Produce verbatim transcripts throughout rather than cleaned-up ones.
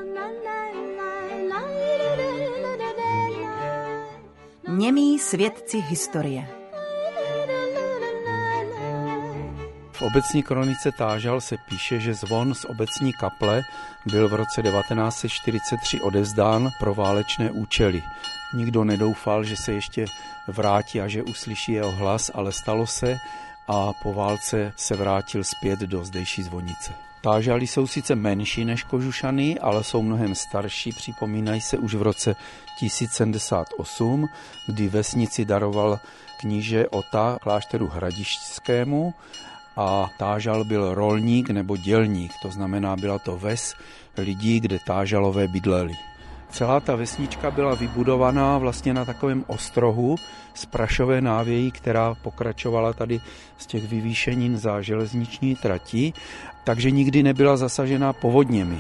Němí svědci historie. V obecní kronice Tážal se píše, že zvon z obecní kaple byl v roce devatenáct set čtyřicet tři odevzdán pro válečné účely. Nikdo nedoufal, že se ještě vrátí a že uslyší jeho hlas, ale stalo se a po válce se vrátil zpět do zdejší zvonice. Tážaly jsou sice menší než Kožušany, ale jsou mnohem starší, připomínají se už v roce tisíc sedmdesát osm, kdy vesnici daroval kníže Ota klášteru hradišťskému a Tážal byl rolník nebo dělník, to znamená byla to ves lidí, kde Tážalové bydleli. Celá ta vesnička byla vybudovaná vlastně na takovém ostrohu z prašové návějí, která pokračovala tady z těch vyvýšenin za železniční trati, takže nikdy nebyla zasažená povodněmi.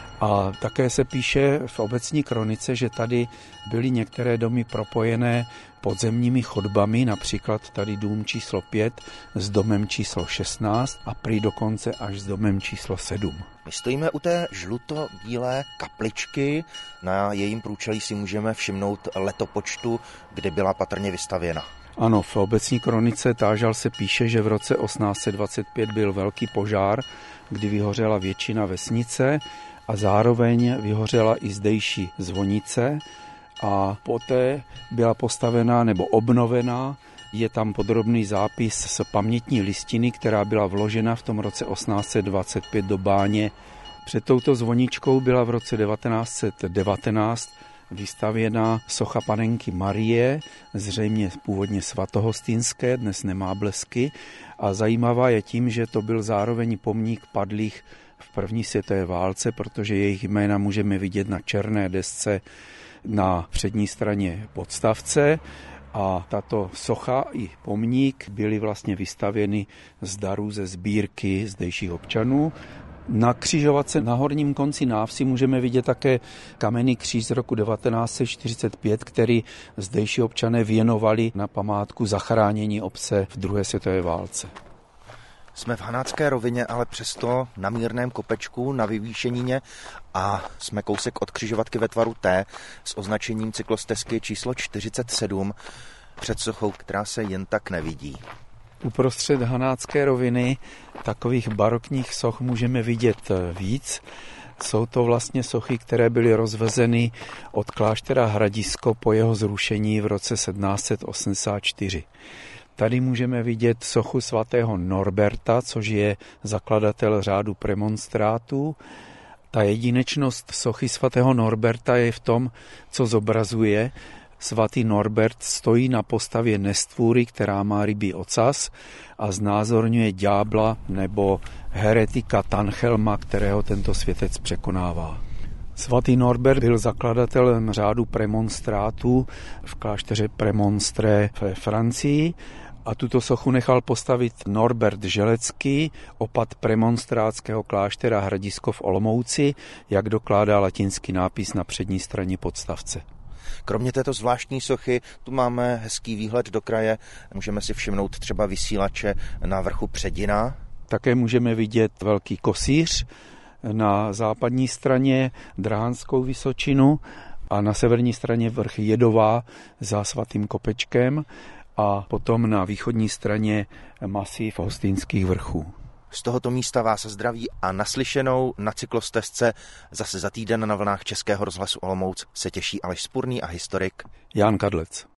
A také se píše v obecní kronice, že tady byly některé domy propojené podzemními chodbami, například tady dům číslo pět s domem číslo šestnáct a prý dokonce až s domem číslo sedm. My stojíme u té žluto-bílé kapličky, na jejím průčelí si můžeme všimnout letopočtu, kde byla patrně vystavěna. Ano, v obecní kronice Tážal se píše, že v roce osmnáct set dvacet pět byl velký požár, kdy vyhořela většina vesnice a zároveň vyhořela i zdejší zvonice a poté byla postavená nebo obnovená. Je tam podrobný zápis z pamětní listiny, která byla vložena v tom roce osmnáct set dvacet pět do báně. Před touto zvoničkou byla v roce devatenáct set devatenáct vystavěna socha panenky Marie, zřejmě původně svatohostýnské, dnes nemá blesky. A zajímavá je tím, že to byl zároveň pomník padlých v první světové válce, protože jejich jména můžeme vidět na černé desce na přední straně podstavce. A tato socha i pomník byly vlastně vystavěny z darů ze sbírky zdejších občanů. Na křižovatce na horním konci návsi můžeme vidět také kamenný kříž z roku devatenáct set čtyřicet pět, který zdejší občané věnovali na památku zachránění obce v druhé světové válce. Jsme v Hanácké rovině, ale přesto na mírném kopečku, na vyvýšenině a jsme kousek od křižovatky ve tvaru T s označením cyklostezky číslo čtyřicet sedm před sochou, která se jen tak nevidí. Uprostřed Hanácké roviny takových barokních soch můžeme vidět víc. Jsou to vlastně sochy, které byly rozvezeny od kláštera Hradisko po jeho zrušení v roce sedmnáct set osmdesát čtyři. Tady můžeme vidět sochu svatého Norberta, což je zakladatel řádu premonstrátů. Ta jedinečnost sochy svatého Norberta je v tom, co zobrazuje. Svatý Norbert stojí na postavě nestvůry, která má rybí ocas a znázorňuje ďábla nebo heretika Tanchelma, kterého tento světec překonává. Svatý Norbert byl zakladatelem řádu premonstrátů v klášteře Premonstré ve Francii a tuto sochu nechal postavit Norbert Želecký, opat premonstrátského kláštera Hradisko v Olomouci, jak dokládá latinský nápis na přední straně podstavce. Kromě této zvláštní sochy tu máme hezký výhled do kraje. Můžeme si všimnout třeba vysílače na vrchu Předina. Také můžeme vidět velký kosíř na západní straně, Drahanskou Vysočinu a na severní straně vrch Jedová za svatým Kopečkem a potom na východní straně masív Hostýnských vrchů. Z tohoto místa vás zdraví a naslyšenou na cyklostezce zase za týden na vlnách Českého rozhlasu Olomouc se těší Aleš Spurný a historik Jan Kadlec.